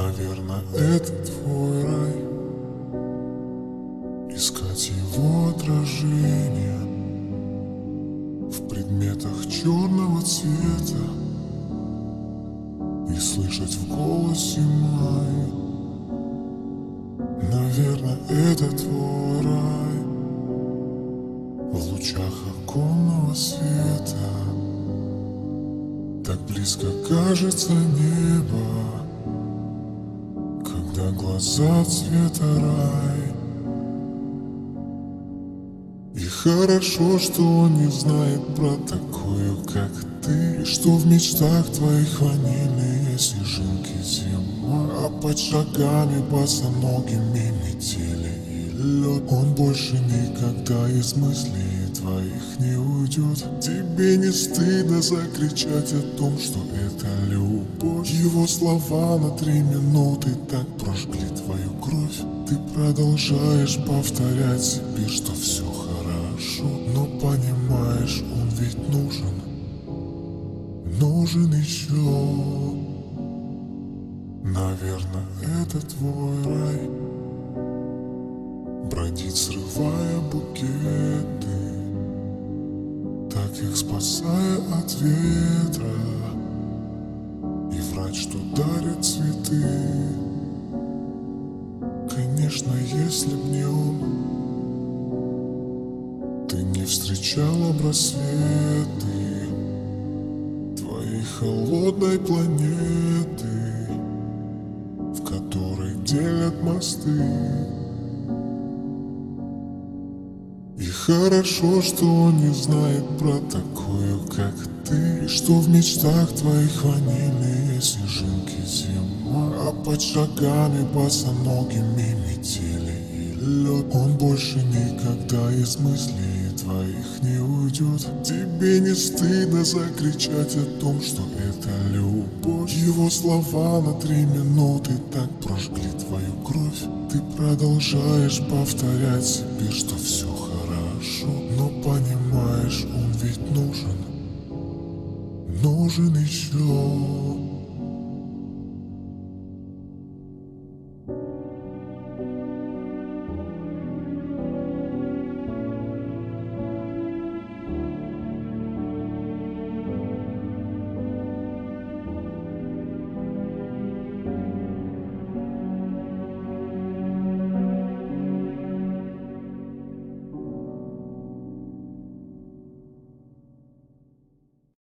Наверное, это твой рай. Искать его отражение в предметах черного цвета и слышать в голосе май. Наверное, это твой рай. В лучах оконного света так близко кажется небо, когда глаза цвета рай. И хорошо, что он не знает про такую, как ты, что в мечтах твоих ванильные снежинки зима, а под шагами босоногими метели и лед. Он больше никогда из мыслей твоих не уйдет. Тебе не стыдно закричать о том, что это любовь. Его слова на 3 минуты так прожгли твою кровь. Ты продолжаешь повторять себе, что все хорошо, но понимаешь, он ведь нужен еще. Наверное, это твой рай. Бродить, срывая букеты, так их спасая от ветра, и врать, что дарит цветы. Конечно, если б не он, ты не встречала б рассветы твоей холодной планеты, в которой делят мосты. И хорошо, что он не знает про такую, как ты, что в мечтах твоих ванильные снежинки зима, а под шагами босоногими метели и лед. Он больше никогда из мыслей твоих не уйдет. Тебе не стыдно закричать о том, что это любовь. Его слова на 3 минуты так прожгли твою кровь. Ты продолжаешь повторять себе, что все хорошо, но понимаешь, он ведь нужен еще.